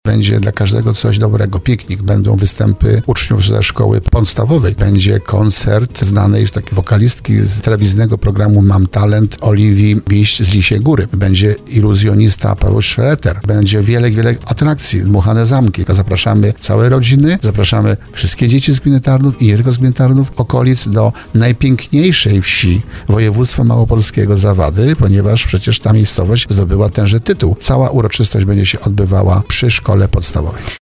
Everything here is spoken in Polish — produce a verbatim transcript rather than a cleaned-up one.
Będzie dla każdego coś dobrego. Piknik, będą występy uczniów ze szkoły podstawowej. Będzie koncert znanej takiej wokalistki z telewizyjnego programu Mam Talent Oliwii Biść z Lisiej Góry. Będzie iluzjonista Paweł Schroeter. Będzie wiele, wiele atrakcji, dmuchane zamki. Zapraszamy całe rodziny, zapraszamy wszystkie dzieci z gminy Tarnów i nie tylko z gminy Tarnów, okolic do najpiękniejszej wsi województwa małopolskiego Zawady, ponieważ przecież ta miejscowość zdobyła tenże tytuł. Cała uroczystość będzie się odbywała przy szkole podstawowej.